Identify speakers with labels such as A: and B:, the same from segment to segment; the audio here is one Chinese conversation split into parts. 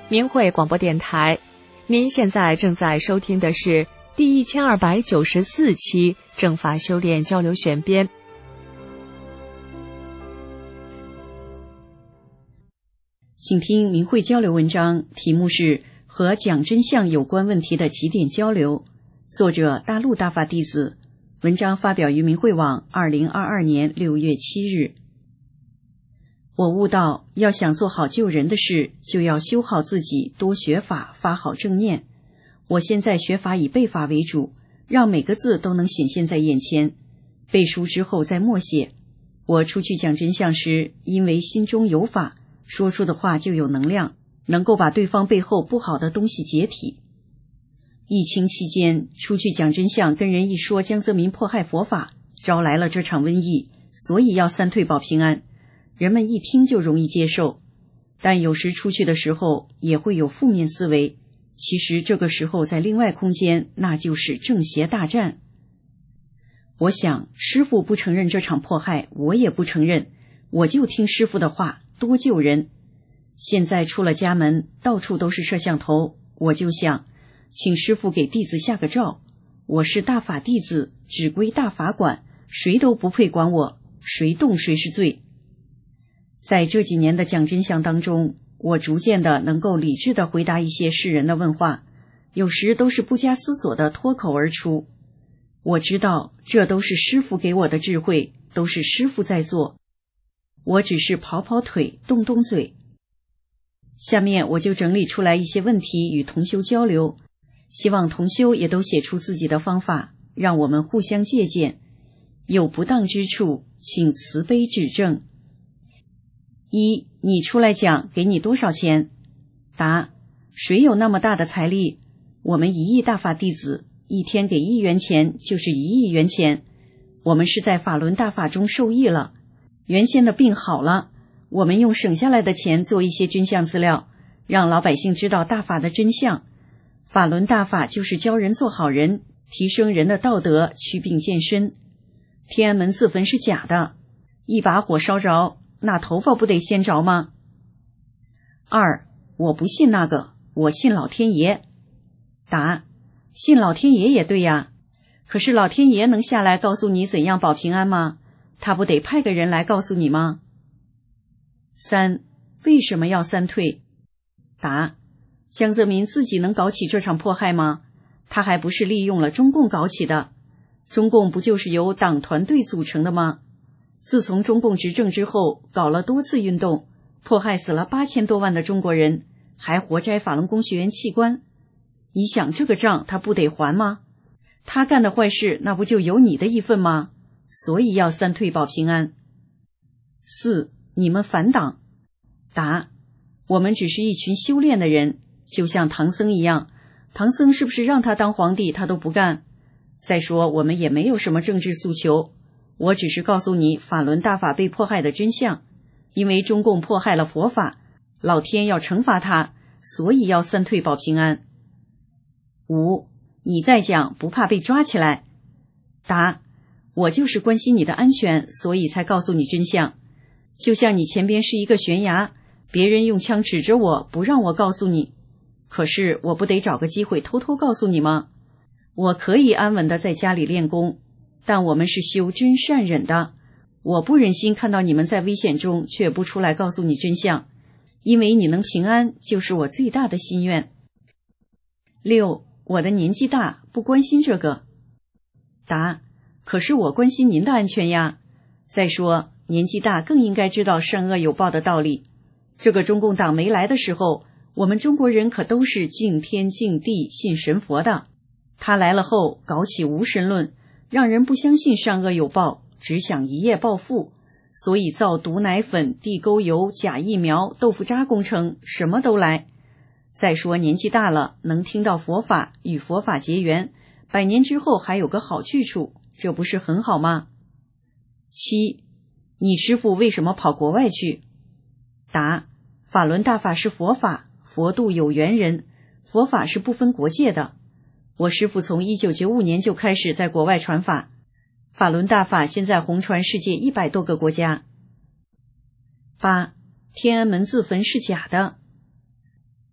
A: 明慧广播电台，您现在正在收听的是第1294期正法修炼交流选编。
B: 请听明慧交流文章，题目是和讲真相有关问题的几点交流，作者大陆大法弟子，文章发表于明慧网2022年6月7日。我悟到，要想做好救人的事，就要修好自己，多学法，发好正念。我现在学法以背法为主，让每个字都能显现在眼前，背书之后再默写。我出去讲真相时，因为心中有法，说出的话就有能量，能够把对方背后不好的东西解体。疫情期间出去讲真相，跟人一说江泽民迫害佛法，招来了这场瘟疫，所以要三退保平安。人们一听就容易接受，但有时出去的时候也会有负面思维，其实这个时候在另外空间，那就是正邪大战。我想师父不承认这场迫害，我也不承认，我就听师父的话，多救人。现在出了家门，到处都是摄像头，我就想请师父给弟子下个诏，我是大法弟子，只归大法管，谁都不配管我，谁动谁是罪。在这几年的讲真相当中，我逐渐的能够理智的回答一些世人的问话，有时都是不加思索的脱口而出。我知道这都是师父给我的智慧，都是师父在做，我只是跑跑腿，动动嘴。下面我就整理出来一些问题与同修交流，希望同修也都写出自己的方法，让我们互相借鉴，有不当之处请慈悲指正。一，你出来讲，给你多少钱？答：谁有那么大的财力？我们1亿大法弟子，一天给1元钱就是1亿元钱。我们是在法轮大法中受益了，原先的病好了，我们用省下来的钱做一些真相资料，让老百姓知道大法的真相。法轮大法就是教人做好人，提升人的道德，祛病健身。天安门自焚是假的，一把火烧着，那头发不得先着吗？二，我不信那个，我信老天爷。答：信老天爷也对呀，可是老天爷能下来告诉你怎样保平安吗？他不得派个人来告诉你吗？三，为什么要三退？答：江泽民自己能搞起这场迫害吗？他还不是利用了中共搞起的，中共不就是由党团队组成的吗？自从中共执政之后，搞了多次运动，迫害死了8000多万的中国人，还活摘法轮功学员器官。你想这个账他不得还吗？他干的坏事那不就有你的一份吗？所以要三退保平安。四，你们反党。答：我们只是一群修炼的人，就像唐僧一样，唐僧是不是让他当皇帝他都不干？再说我们也没有什么政治诉求，我只是告诉你法轮大法被迫害的真相，因为中共迫害了佛法，老天要惩罚他，所以要三退保平安。五，你再讲不怕被抓起来。答：我就是关心你的安全，所以才告诉你真相。就像你前边是一个悬崖，别人用枪指着我，不让我告诉你，可是我不得找个机会偷偷告诉你吗？我可以安稳的在家里练功，但我们是修真善忍的，我不忍心看到你们在危险中却不出来告诉你真相，因为你能平安就是我最大的心愿。六，我的年纪大，不关心这个。答：可是我关心您的安全呀。再说年纪大更应该知道善恶有报的道理。这个中共党没来的时候，我们中国人可都是敬天敬地信神佛的，他来了后搞起无神论，让人不相信善恶有报，只想一夜暴富，所以造毒奶粉、地沟油、假疫苗、豆腐渣工程，什么都来。再说年纪大了，能听到佛法，与佛法结缘，100年之后还有个好去处，这不是很好吗？七，你师父为什么跑国外去？答：法轮大法是佛法，佛度有缘人，佛法是不分国界的。我师父从1995年就开始在国外传法，法轮大法现在红传世界100多个国家。8. 天安门自焚是假的。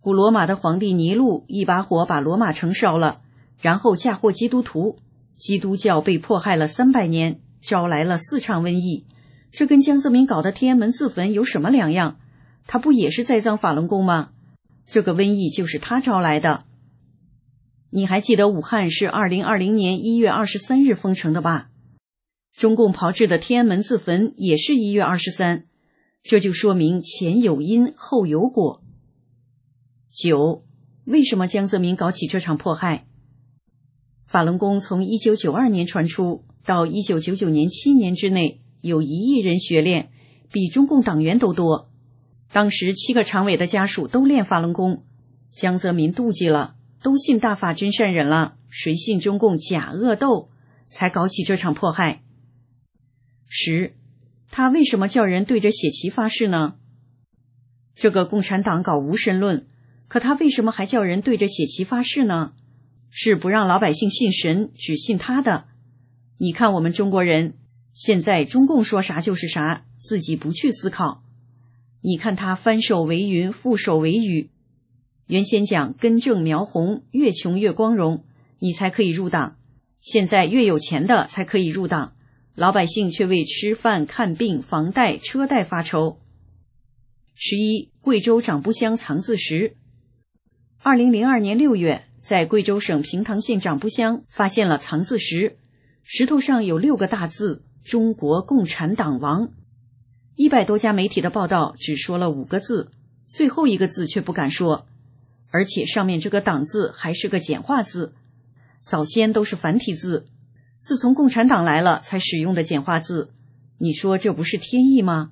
B: 古罗马的皇帝尼禄一把火把罗马城烧了，然后嫁祸基督徒，基督教被迫害了300年，招来了4场瘟疫。这跟江泽民搞的天安门自焚有什么两样？他不也是栽赃法轮功吗？这个瘟疫就是他招来的。你还记得武汉是2020年1月23日封城的吧？中共炮制的天安门自焚也是1月23，这就说明前有因后有果。9. 为什么江泽民搞起这场迫害？法轮功从1992年传出到1999年7年之内有1亿人学练，比中共党员都多。当时7个常委的家属都练法轮功，江泽民妒忌了，都信大法真善忍了，谁信中共假恶斗，才搞起这场迫害。10. 他为什么叫人对着血旗发誓呢？这个共产党搞无神论，可他为什么还叫人对着血旗发誓呢？是不让老百姓信神，只信他的。你看我们中国人，现在中共说啥就是啥，自己不去思考。你看他翻手为云，覆手为雨。原先讲根正苗红，越穷越光荣，你才可以入党。现在越有钱的才可以入党，老百姓却为吃饭、看病、房贷、车贷发愁。11. 贵州长不乡藏字石。2002年6月，在贵州省平塘县长不乡发现了藏字石，石头上有6个大字：中国共产党亡。100多家媒体的报道只说了5个字，最后一个字却不敢说，而且上面这个党字还是个简化字，早先都是繁体字，自从共产党来了才使用的简化字，你说这不是天意吗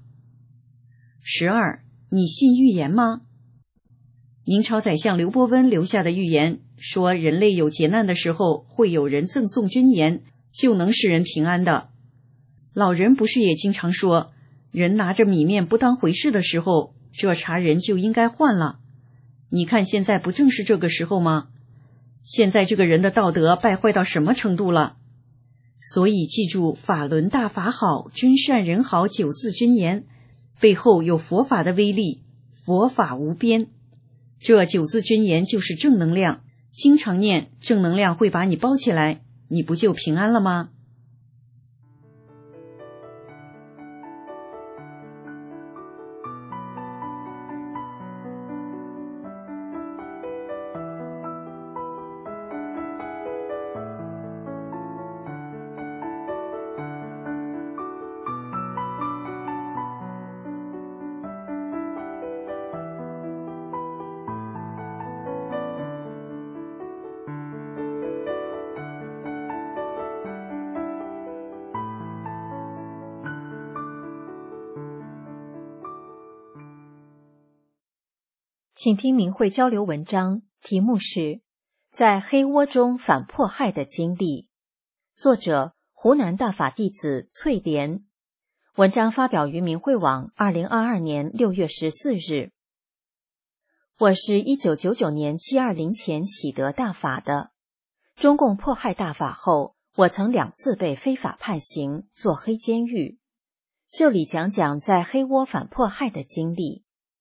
B: ？12. 你信预言吗？明朝宰相刘伯温留下的预言说，人类有劫难的时候会有人赠送真言，就能使人平安的。老人不是也经常说，人拿着米面不当回事的时候，这茬人就应该换了。你看现在不正是这个时候吗？现在这个人的道德败坏到什么程度了？所以记住法轮大法好，真善人好9字真言，背后有佛法的威力，佛法无边。这9字真言就是正能量，经常念，正能量会把你包起来，你不就平安了吗？
C: 请听明慧交流文章，题目是在黑窝中反迫害的经历，作者湖南大法弟子翠莲，文章发表于明慧网2022年6月14日。我是1999年720前喜得大法的，中共迫害大法后，我曾2次被非法判刑，坐黑监狱。这里讲讲在黑窝反迫害的经历。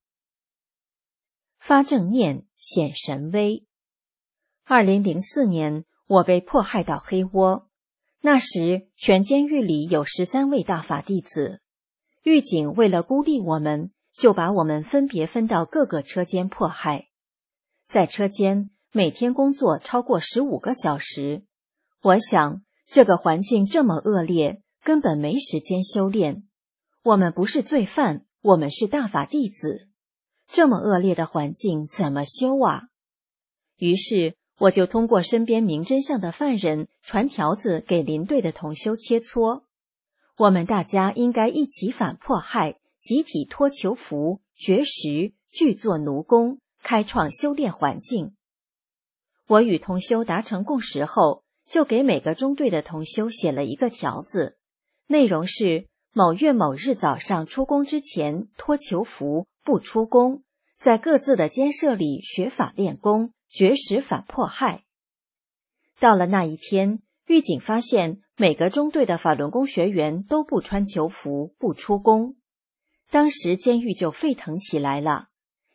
C: 发正念，显神威。2004年，我被迫害到黑窝，那时全监狱里有13位大法弟子，狱警为了孤立我们，就把我们分别分到各个车间迫害。在车间每天工作超过15个小时，我想这个环境这么恶劣，根本没时间修炼。我们不是罪犯，我们是大法弟子。这么恶劣的环境怎么修啊？于是我就通过身边明真相的犯人传条子给邻队的同修切磋，我们大家应该一起反迫害，集体脱囚服、绝食、俱做奴工，开创修炼环境。我与同修达成共识后，就给每个中队的同修写了一个条子，内容是某月某日早上出工之前脱囚服，不出工，在各自的监舍里学法练功，绝食反迫害。到了那一天，狱警发现每个中队的法轮功学员都不穿囚服，不出工。当时监狱就沸腾起来了，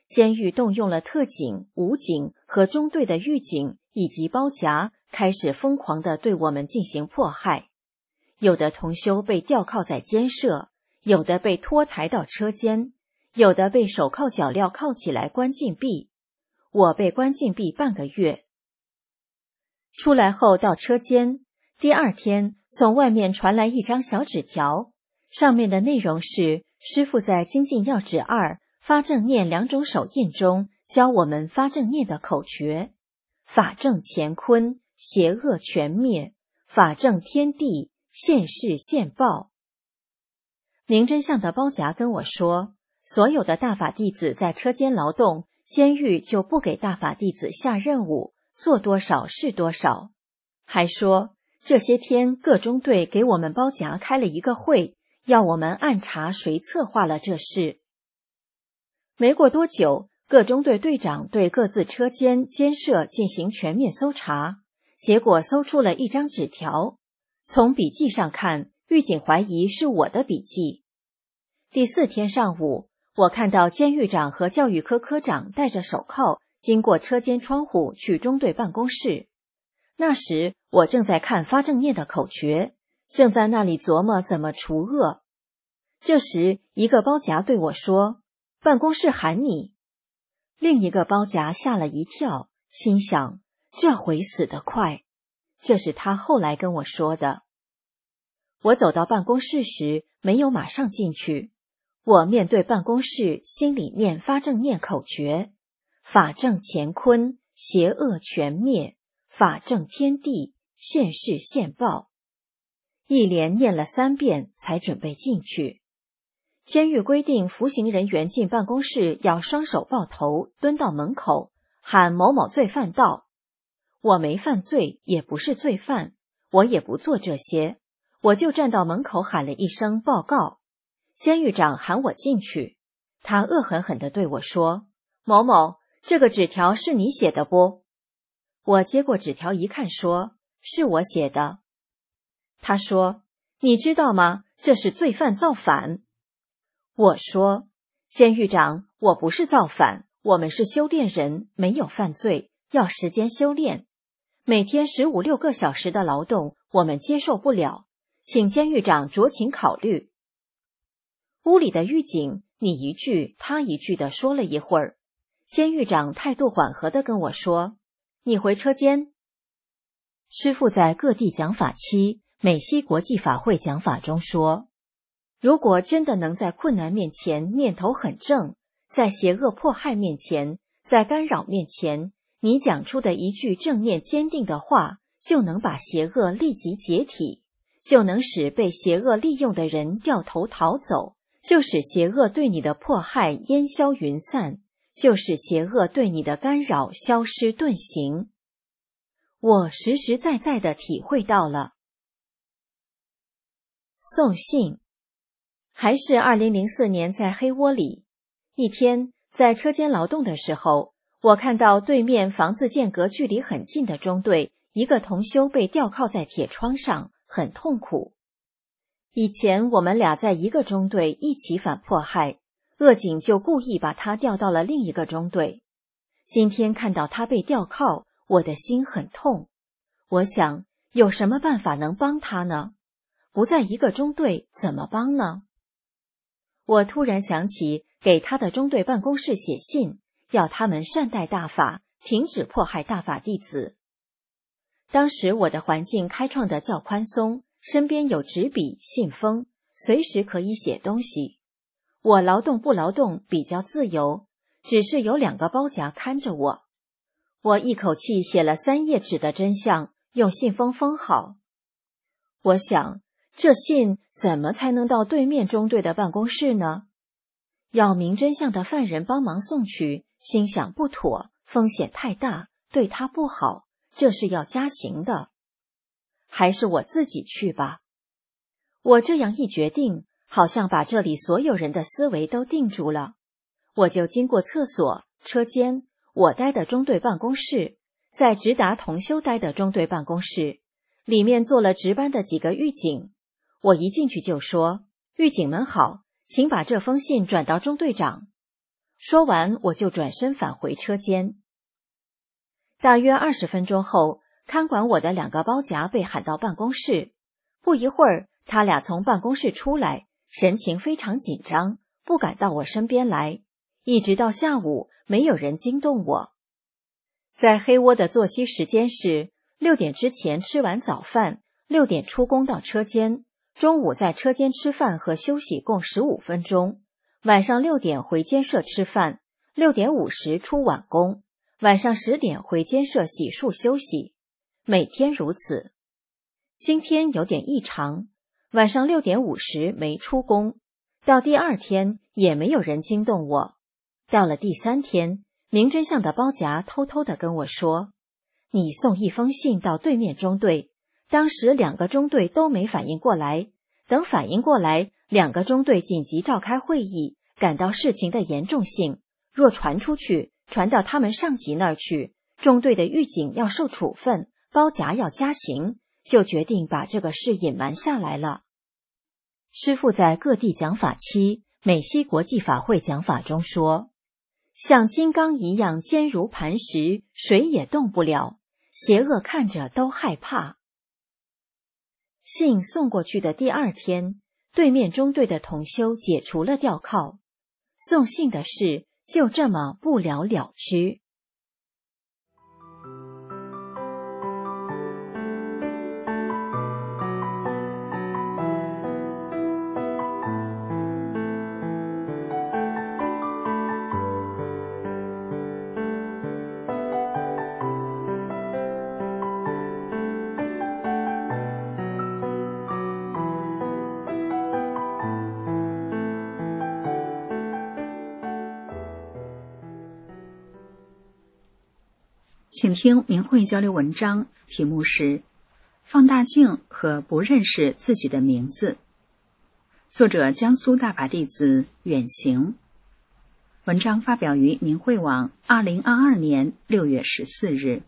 C: 监狱动用了特警、武警和中队的狱警以及包夹，开始疯狂地对我们进行迫害。有的同修被吊铐在监舍，有的被拖抬到车间，有的被手铐脚镣铐起来关禁闭。我被关禁闭半个月。出来后到车间，第二天从外面传来一张小纸条，上面的内容是师父在精进要旨2发正念2种手印中教我们发正念的口诀：法正乾坤，邪恶全灭；法正天地，现世现报。明真相的包夹跟我说，所有的大法弟子在车间劳动，监狱就不给大法弟子下任务，做多少是多少。还说这些天各中队给我们包夹开了一个会，要我们暗查谁策划了这事。没过多久，各中队队长对各自车间、监舍进行全面搜查，结果搜出了一张纸条。从笔记上看，狱警怀疑是我的笔记。第4天上午，我看到监狱长和教育科科长戴着手铐经过车间窗户去中队办公室。那时我正在看发正念的口诀，正在那里琢磨怎么除恶。这时一个包夹对我说：“办公室喊你。”另一个包夹吓了一跳，心想这回死得快。这是他后来跟我说的。我走到办公室时没有马上进去，我面对办公室，心里念发正念口诀：法正乾坤，邪恶全灭；法正天地，现世现报。一连念了3遍才准备进去。监狱规定服刑人员进办公室要双手抱头，蹲到门口，喊某某罪犯到。我没犯罪，也不是罪犯，我也不做这些，我就站到门口喊了一声报告。监狱长喊我进去，他恶狠狠地对我说：“某某，这个纸条是你写的不？”我接过纸条一看，说：“是我写的。”他说：“你知道吗？这是罪犯造反。”我说：“监狱长，我不是造反，我们是修炼人，没有犯罪，要时间修炼。每天15、16个小时的劳动，我们接受不了，请监狱长酌情考虑。”屋里的狱警你一句他一句地说了一会儿，监狱长态度缓和地跟我说：“你回车间。”师父在各地讲法期美西国际法会讲法中说，如果真的能在困难面前念头很正，在邪恶迫害面前，在干扰面前，你讲出的一句正念坚定的话，就能把邪恶立即解体，就能使被邪恶利用的人掉头逃走，就使邪恶对你的迫害烟消云散，就使邪恶对你的干扰消失遁形。我实实在在地体会到了。送信还是2004年在黑窝里，一天在车间劳动的时候，我看到对面房子间隔距离很近的中队，一个同修被吊铐在铁窗上，很痛苦。以前我们俩在一个中队一起反迫害，恶警就故意把他调到了另一个中队。今天看到他被吊铐，我的心很痛。我想，有什么办法能帮他呢？不在一个中队怎么帮呢？我突然想起给他的中队办公室写信，要他们善待大法，停止迫害大法弟子。当时我的环境开创得较宽松，身边有纸笔、信封，随时可以写东西。我劳动不劳动比较自由，只是有2个包夹看着我。我一口气写了3页纸的真相，用信封封好。我想，这信怎么才能到对面中队的办公室呢？要明真相的犯人帮忙送去，心想不妥，风险太大，对他不好，这是要加刑的。还是我自己去吧。我这样一决定，好像把这里所有人的思维都定住了。我就经过厕所、车间，我待的中队办公室，在直达同修待的中队办公室，里面坐了值班的几个狱警。我一进去就说：“狱警们好，请把这封信转到中队长。” 说完，我就转身返回车间。大约20分钟后，看管我的2个包夹被喊到办公室。不一会儿，他俩从办公室出来，神情非常紧张，不敢到我身边来。一直到下午，没有人惊动我。在黑窝的作息时间是6点之前吃完早饭，6点出工到车间，中午在车间吃饭和休息共15分钟，晚上6点回监舍吃饭，6点50出晚工，晚上10点回监舍洗漱休息，每天如此。今天有点异常，晚上6点50没出工，到第2天也没有人惊动我。到了第3天，明真相的包夹偷偷地跟我说，你送一封信到对面中队，当时2个中队都没反应过来，等反应过来，2个中队紧急召开会议，感到事情的严重性，若传出去，传到他们上级那儿去，中队的狱警要受处分，包夹要加刑，就决定把这个事隐瞒下来了。师父在各地讲法期美西国际法会讲法中说，像金刚一样坚如磐石，谁也动不了，邪恶看着都害怕。信送过去的第2天，对面中队的同修解除了吊铐，送信的事就这么不了了之。
B: 请听明慧交流文章，题目是放大镜和不认识自己的名字，作者江苏大法弟子远行。文章发表于明慧网2022年6月14日。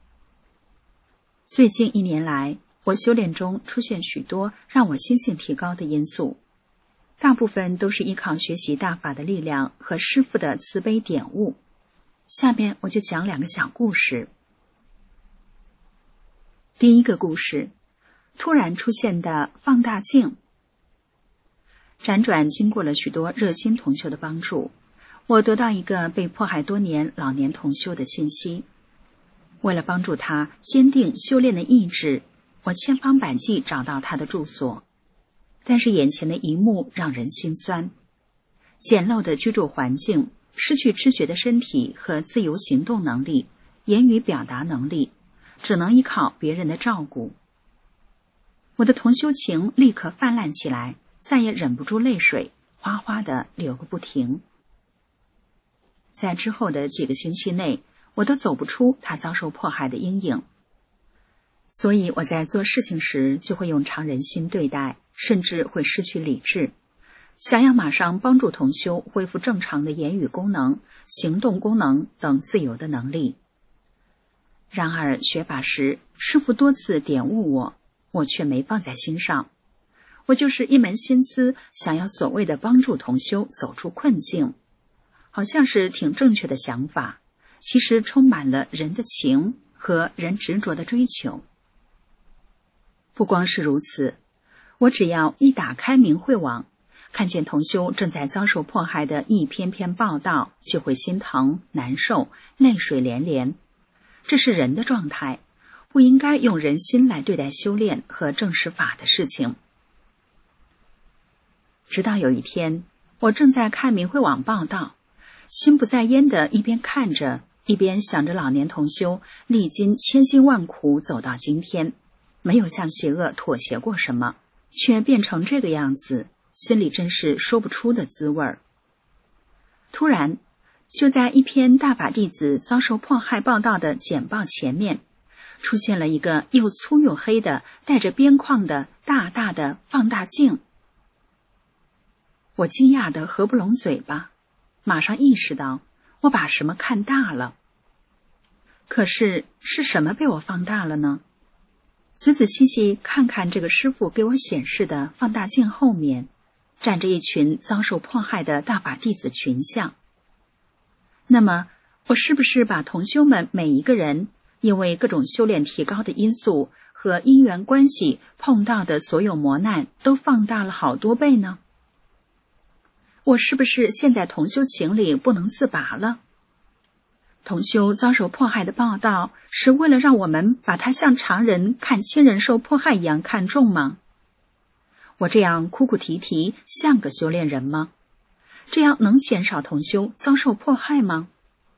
B: 最近1年来，我修炼中出现许多让我心性提高的因素，大部分都是依靠学习大法的力量和师父的慈悲点悟。下面我就讲2个小故事。第一个故事，突然出现的放大镜。辗转经过了许多热心同修的帮助，我得到一个被迫害多年老年同修的信息。为了帮助他坚定修炼的意志，我千方百计找到他的住所，但是眼前的一幕让人心酸。简陋的居住环境，失去知觉的身体和自由行动能力，言语表达能力，只能依靠别人的照顾。我的同修情立刻泛滥起来，再也忍不住泪水哗哗地流个不停。在之后的几个星期内，我都走不出他遭受迫害的阴影。所以我在做事情时就会用常人心对待，甚至会失去理智，想要马上帮助同修恢复正常的言语功能、行动功能等自由的能力。然而学法时，师父多次点悟我却没放在心上。我就是一门心思想要所谓的帮助同修走出困境，好像是挺正确的想法，其实充满了人的情和人执着的追求。不光是如此，我只要一打开明慧网，看见同修正在遭受迫害的一篇篇报道，就会心疼难受，泪水连连。这是人的状态，不应该用人心来对待修炼和正视法的事情。直到有一天，我正在看明慧网报道，心不在焉的一边看着，一边想着老年同修历经千辛万苦走到今天，没有向邪恶妥协过什么，却变成这个样子，心里真是说不出的滋味儿。突然，就在一篇大法弟子遭受迫害报道的简报前面，出现了一个又粗又黑的带着边框的大大的放大镜。我惊讶得合不拢嘴巴，马上意识到我把什么看大了。可是什么被我放大了呢？仔仔细细看看这个师父给我显示的放大镜后面，站着一群遭受迫害的大法弟子群像。
D: 那么我是不是把同修们每一个人因为各种修炼提高的因素和因缘关系碰到的所有磨难都放大了好多倍呢？我是不是陷在同修情里不能自拔了？同修遭受迫害的报道是为了让我们把他像常人看亲人受迫害一样看重吗？我这样哭哭啼啼像个修炼人吗？这样能减少同修遭受迫害吗？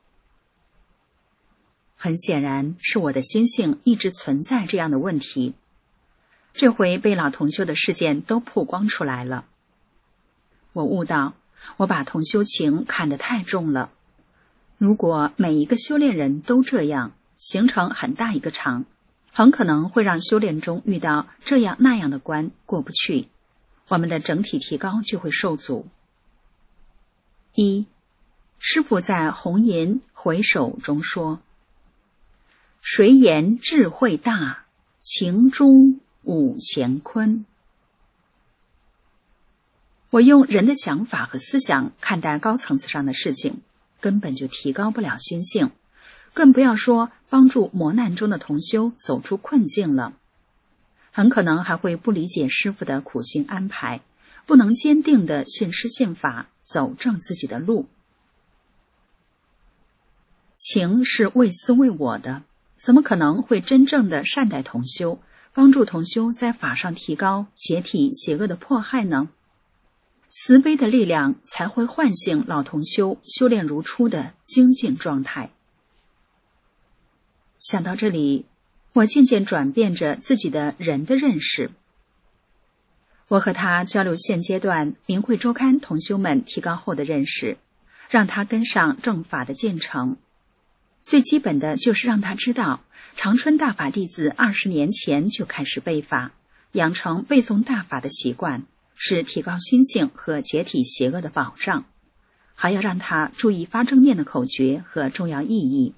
D: 很显然是我的心性一直存在这样的问题，这回被老同修的事件都曝光出来了。我悟到，我把同修情看得太重了。如果每一个修炼人都这样，形成很大一个场，很可能会让修炼中遇到这样那样的关过不去，我们的整体提高就会受阻。师父在红颜回首中说，谁言智慧大，情中五乾坤。我用人的想法和思想看待高层次上的事情，根本就提高不了心性，更不要说帮助磨难中的同修走出困境了。很可能还会不理解师父的苦心安排，不能坚定地信师信法，走正自己的路。情是为私为我的，怎么可能会真正的善待同修，帮助同修在法上提高，解体邪恶的迫害呢？慈悲的力量才会唤醒老同修修炼如初的精进状态。想到这里，我渐渐转变着自己的人的认识。我和他交流现阶段明慧周刊同修们提高后的认识，让他跟上正法的进程。最基本的就是让他知道，长春大法弟子20年前就开始背法，养成背诵大法的习惯，是提高心性和解体邪恶的保障。还要让他注意发正念的口诀和重要意义。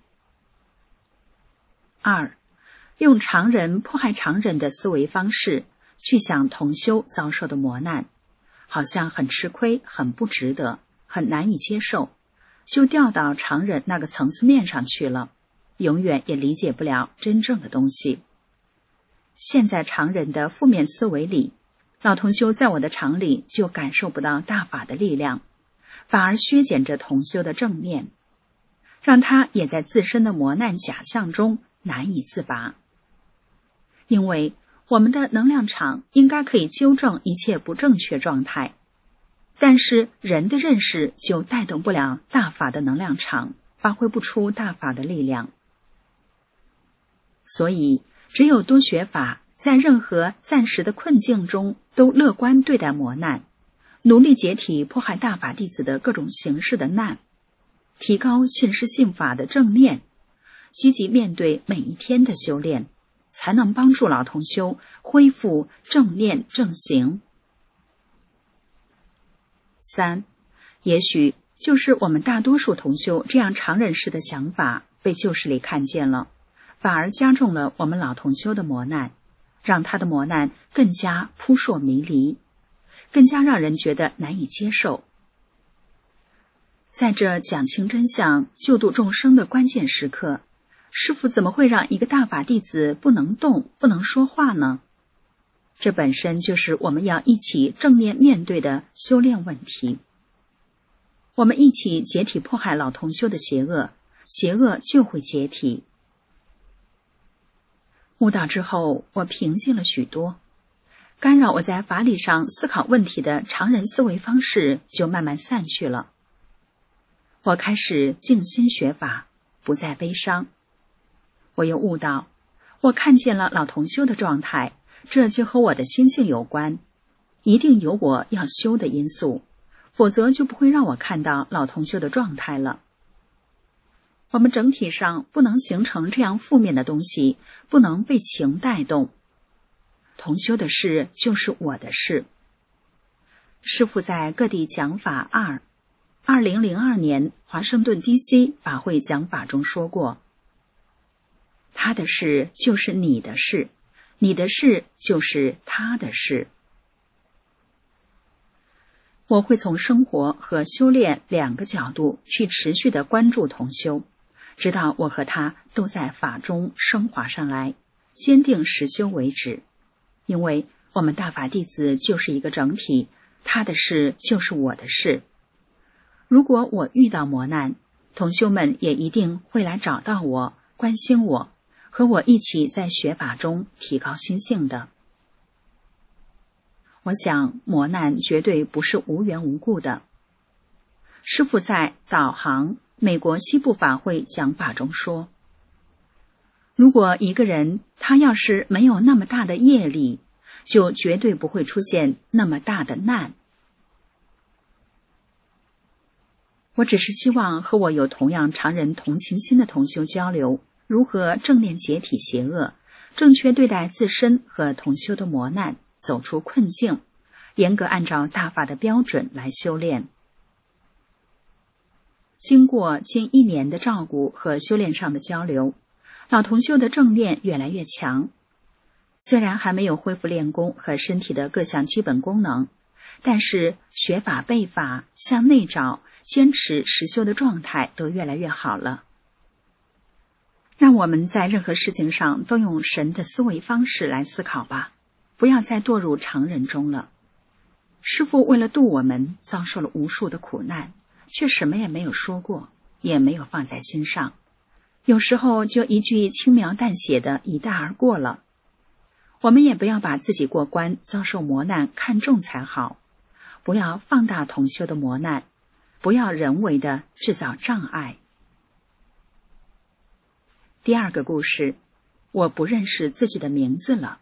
D: 用常人迫害常人的思维方式去想同修遭受的磨难，好像很吃亏，很不值得，很难以接受，就掉到常人那个层次面上去了，永远也理解不了真正的东西。现在常人的负面思维里，老同修在我的场里就感受不到大法的力量，反而削减着同修的正念，让他也在自身的磨难假象中难以自拔。因为我们的能量场应该可以纠正一切不正确状态，但是人的认识就带动不了大法的能量场，发挥不出大法的力量。所以只有多学法，在任何暂时的困境中都乐观对待磨难，努力解体迫害大法弟子的各种形式的难，提高信师信法的正念，积极面对每一天的修炼，才能帮助老同修恢复正念正行。也许就是我们大多数同修这样常人式的想法被旧势力看见了，反而加重了我们老同修的磨难，让他的磨难更加扑朔迷离，更加让人觉得难以接受。在这讲清真相、救度众生的关键时刻，师父怎么会让一个大法弟子不能动、不能说话呢？这本身就是我们要一起正面面对的修炼问题。我们一起解体迫害老同修的邪恶，邪恶就会解体。悟道之后，我平静了许多，干扰我在法理上思考问题的常人思维方式就慢慢散去了。我开始静心学法，不再悲伤。我又悟到，我看见了老同修的状态，这就和我的心性有关，一定有我要修的因素，否则就不会让我看到老同修的状态了。我们整体上不能形成这样负面的东西，不能被情带动。同修的事就是我的事。师父在各地讲法2002年华盛顿 DC 法会讲法中说过，他的事就是你的事，你的事就是他的事。 我会从生活和修炼两个角度去持续地关注同修，直到我和他都在法中升华上来，坚定实修为止。因为我们大法弟子就是一个整体，他的事就是我的事。如果我遇到磨难，同修们也一定会来找到我，关心我，和我一起在学法中提高心性的。我想磨难绝对不是无缘无故的。师父在导航美国西部法会讲法中说，如果一个人他要是没有那么大的业力，就绝对不会出现那么大的难。我只是希望和我有同样常人同情心的同修交流，如何正念解体邪恶，正确对待自身和同修的磨难，走出困境，严格按照大法的标准来修炼。经过近1年的照顾和修炼上的交流，老同修的正念越来越强。虽然还没有恢复练功和身体的各项基本功能，但是学法背法、向内找、坚持实修的状态都越来越好了。让我们在任何事情上都用神的思维方式来思考吧，不要再堕入常人中了。师父为了度我们，遭受了无数的苦难，却什么也没有说过，也没有放在心上，有时候就一句轻描淡写的一带而过了。我们也不要把自己过关遭受磨难看重才好，不要放大同修的磨难，不要人为的制造障碍。第二个故事，我不认识自己的名字了。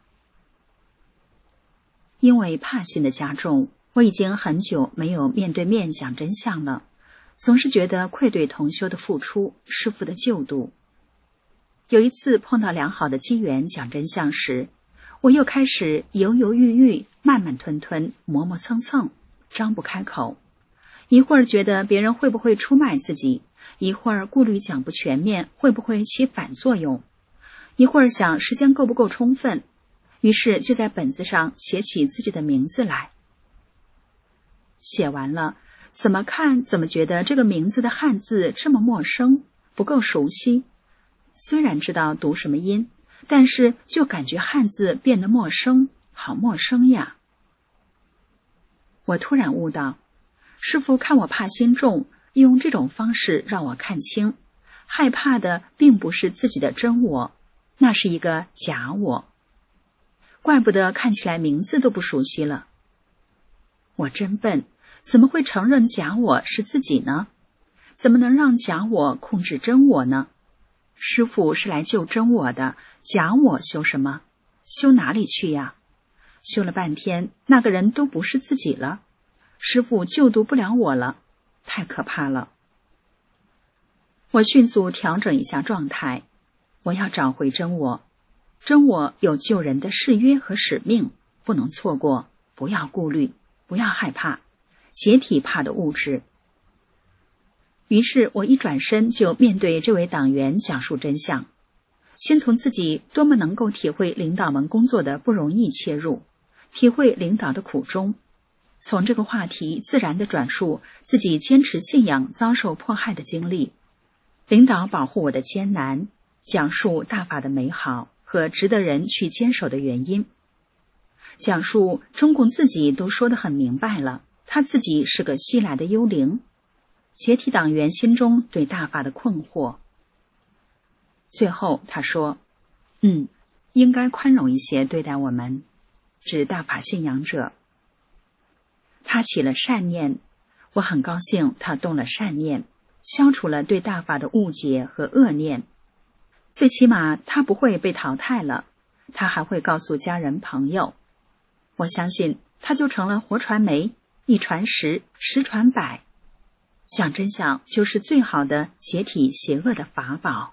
D: 因为怕心的加重，我已经很久没有面对面讲真相了，总是觉得愧对同修的付出，师父的救度。有一次碰到良好的机缘讲真相时，我又开始犹犹豫豫，慢慢吞吞，磨磨蹭蹭，张不开口。一会儿觉得别人会不会出卖自己，一会儿顾虑讲不全面会不会起反作用，一会儿想时间够不够充分，于是就在本子上写起自己的名字来。写完了，怎么看怎么觉得这个名字的汉字这么陌生，不够熟悉。虽然知道读什么音，但是就感觉汉字变得陌生，好陌生呀。我突然悟到，师父看我怕心重，用这种方式让我看清，害怕的并不是自己的真我，那是一个假我。怪不得看起来名字都不熟悉了。我真笨，怎么会承认假我是自己呢？怎么能让假我控制真我呢？师父是来救真我的，假我修什么？修哪里去呀？修了半天，那个人都不是自己了，师父救度不了我了，太可怕了。我迅速调整一下状态，我要找回真我。真我有救人的誓约和使命，不能错过，不要顾虑，不要害怕，解体怕的物质。于是我一转身就面对这位党员讲述真相，先从自己多么能够体会领导们工作的不容易切入，体会领导的苦衷，从这个话题自然地转述自己坚持信仰遭受迫害的经历，领导保护我的艰难，讲述大法的美好和值得人去坚守的原因，讲述中共自己都说得很明白了，他自己是个西来的幽灵，解体党员心中对大法的困惑。最后他说，应该宽容一些对待我们，指大法信仰者。他起了善念，我很高兴他动了善念，消除了对大法的误解和恶念。最起码他不会被淘汰了，他还会告诉家人朋友。我相信他就成了活传媒，一传十，十传百。讲真相就是最好的解体邪恶的法宝。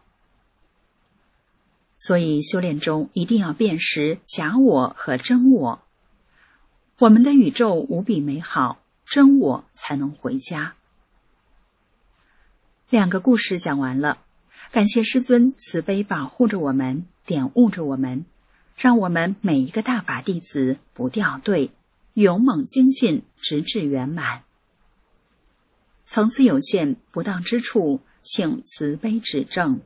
D: 所以修炼中一定要辨识假我和真我。我们的宇宙无比美好，真我才能回家。2个故事讲完了，感谢师尊慈悲保护着我们，点悟着我们，让我们每一个大法弟子不掉队， 勇猛精进，直至圆满。层次有限，不当之处，请慈悲指正。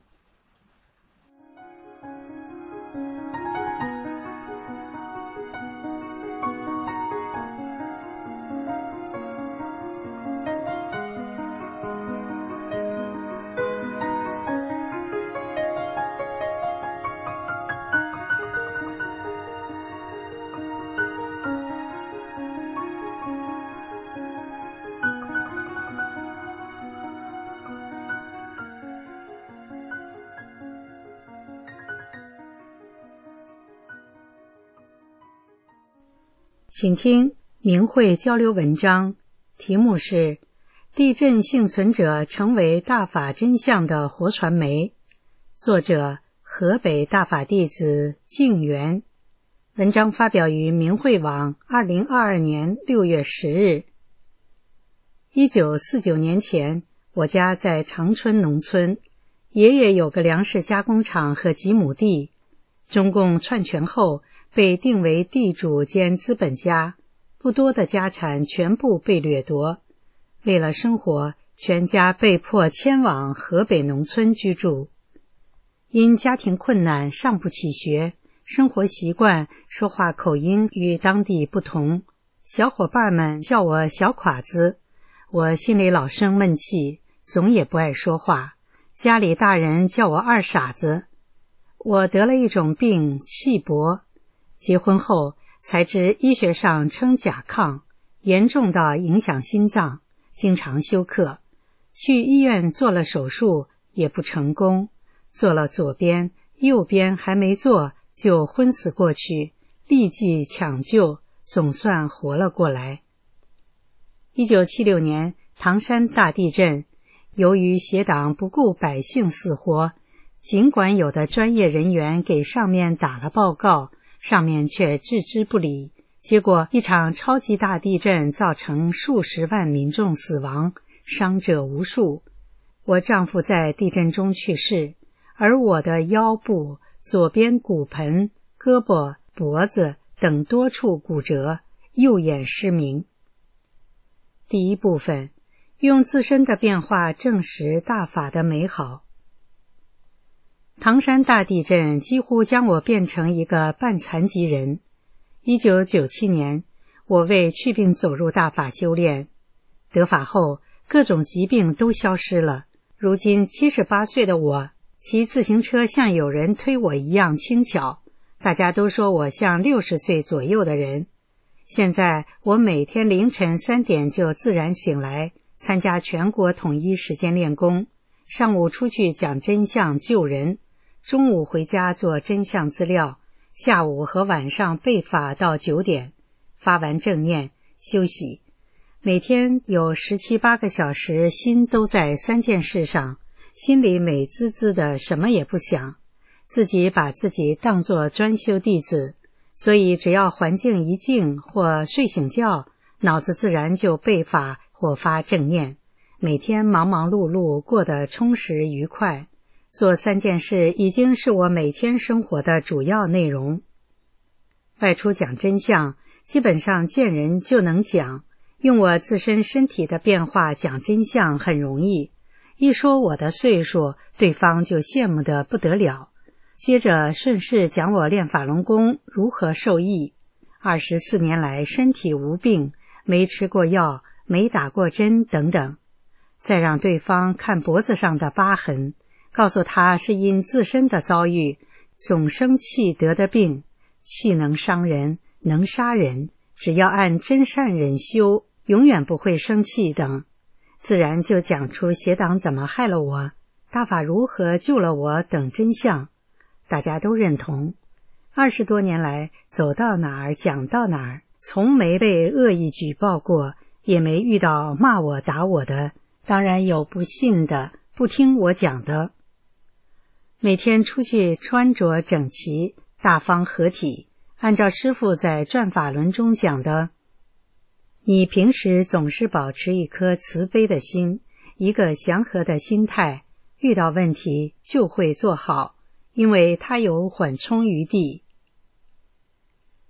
B: 请听明慧交流文章，题目是地震幸存者成为大法真相的活传媒，作者河北大法弟子静元。文章发表于明慧网2022年6月10日。1949年前，我家在长春农村，爷爷有个粮食加工厂和几亩地，中共篡权后被定为地主兼资本家，不多的家产全部被掠夺。为了生活，全家被迫迁往河北农村居住。因家庭困难，上不起学，生活习惯、说话口音与当地不同，小伙伴们叫我小垮子，我心里老生闷气，总也不爱说话。家里大人叫我二傻子。我得了一种病，气薄。结婚后才知医学上称甲亢，严重到影响心脏，经常休克。去医院做了手术也不成功，做了左边，右边还没做就昏死过去，立即抢救，总算活了过来。1976年唐山大地震，由于邪党不顾百姓死活，尽管有的专业人员给上面打了报告，上面却置之不理，结果一场超级大地震造成数十万民众死亡，伤者无数。我丈夫在地震中去世，而我的腰部、左边骨盆、胳膊、脖子等多处骨折，右眼失明。第一部分，用自身的变化证实大法的美好。唐山大地震几乎将我变成一个半残疾人。1997年，我为祛病走入大法修炼，得法后各种疾病都消失了。如今78岁的我，骑自行车像有人推我一样轻巧，大家都说我像60岁左右的人。现在我每天凌晨3点就自然醒来，参加全国统一时间练功，上午出去讲真相救人，中午回家做真相资料，下午和晚上备法到9点，发完正念休息。每天有17、18个小时，心都在3件事上，心里美滋滋的，什么也不想，自己把自己当作专修弟子，所以只要环境一静或睡醒觉，脑子自然就备法或发正念，每天忙忙碌碌，过得充实愉快。做3件事已经是我每天生活的主要内容。外出讲真相，基本上见人就能讲，用我自身身体的变化讲真相很容易，一说我的岁数，对方就羡慕得不得了。接着顺势讲我练法轮功如何受益，24年来身体无病，没吃过药，没打过针等等。再让对方看脖子上的疤痕，告诉他是因自身的遭遇，总生气得的病，气能伤人，能杀人，只要按真善忍修，永远不会生气等。自然就讲出邪党怎么害了我，大法如何救了我等真相，大家都认同。20多年来，走到哪儿讲到哪儿，从没被恶意举报过，也没遇到骂我打我的，当然有不信的，不听我讲的。每天出去穿着整齐，大方合体，按照师父在转法轮中讲的，你平时总是保持一颗慈悲的心，一个祥和的心态，遇到问题就会做好，因为它有缓冲余地。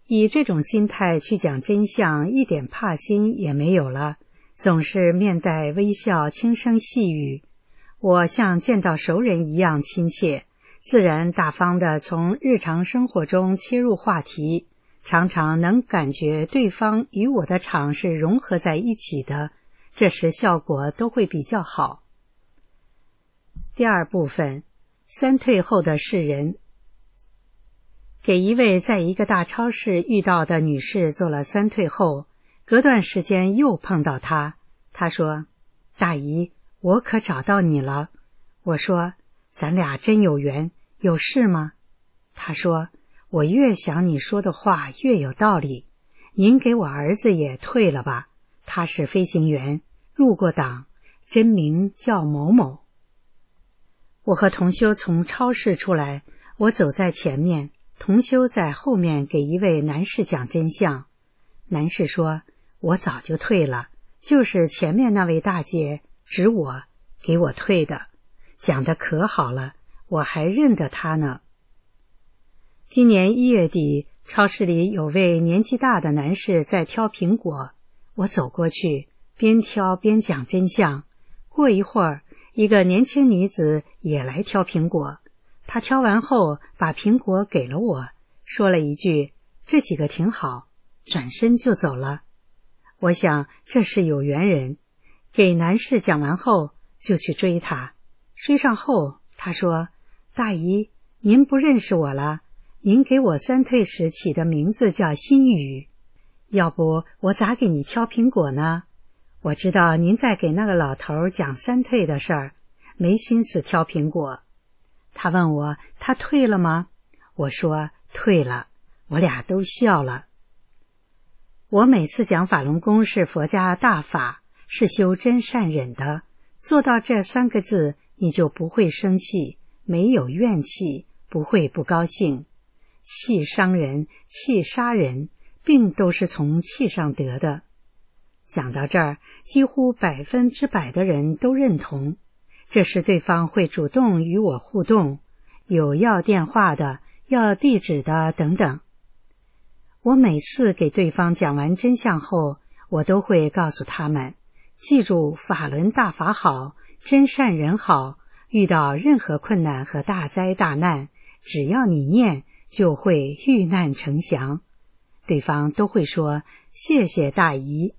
E: 以这种心态去讲真相，一点怕心也没有了，总是面带微笑，轻声细语。我像见到熟人一样亲切，自然大方地从日常生活中切入话题，常常能感觉对方与我的场是融合在一起的，这时效果都会比较好。第二部分，三退后的世人。给一位在一个大超市遇到的女士做了三退后，隔段时间又碰到她，她说：“大姨，我可找到你了。”我说：“咱俩真有缘，有事吗？”她说：“我越想你说的话越有道理，您给我儿子也退了吧，他是飞行员，入过党，真名叫某某。”我和同修从超市出来，我走在前面，同修在后面给一位男士讲真相。男士说：“我早就退了，就是前面那位大姐指我给我退的，讲得可好了，我还认得她呢。”今年1月底，超市里有位年纪大的男士在挑苹果，我走过去，边挑边讲真相。过一会儿，一个年轻女子也来挑苹果，她挑完后把苹果给了我，说了一句：“这几个挺好”，转身就走了。我想这是有缘人，给男士讲完后就去追他。追上后，他说：“大姨，您不认识我了，您给我三退时起的名字叫心雨，要不我咋给你挑苹果呢？我知道您在给那个老头讲三退的事儿，没心思挑苹果。”他问我他退了吗？我说退了，我俩都笑了。我每次讲法轮功是佛家大法，是修真善忍的，做到这3个字，你就不会生气，没有怨气，不会不高兴。气伤人，气杀人，病都是从气上得的。讲到这儿，几乎100%的人都认同，这时对方会主动与我互动，有要电话的，要地址的等等。我每次给对方讲完真相后，我都会告诉他们，记住法轮大法好，真善人好，遇到任何困难和大灾大难，只要你念，就会遇难成祥。对方都会说谢谢大姨。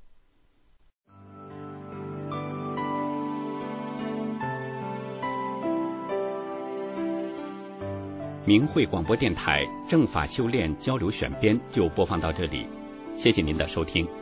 F: 明慧广播电台正法修炼交流选编就播放到这里，谢谢您的收听。